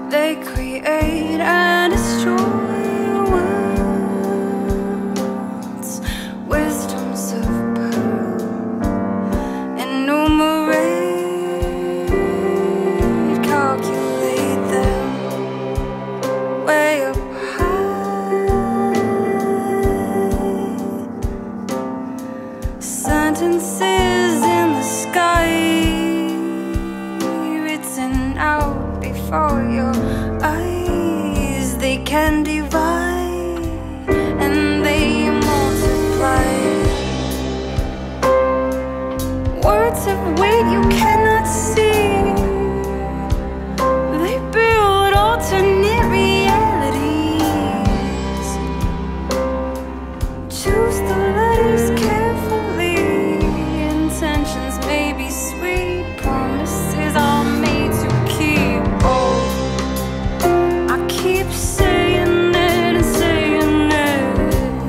They create and destroy worlds, wisdoms of pearl, enumerate, calculate them way up high. Sentences in the sky written out before your eyes. They can divide and they multiply. Words of weight you cannot see. They build alternate realities. Choose the letters carefully. Intentions may be sweet, promises are made to keep. Oh, I keep saying it and saying it.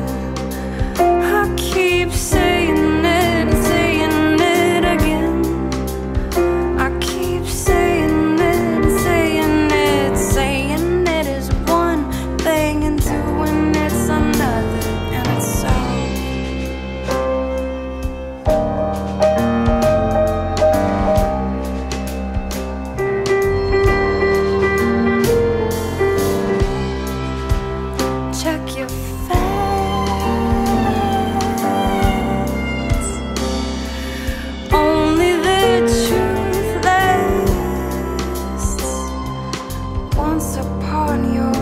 I keep saying it and saying it again. I keep saying it and saying it. Saying it is one thing and doing it's another, and it's so. Check your facts. Only the truth lasts. Once upon your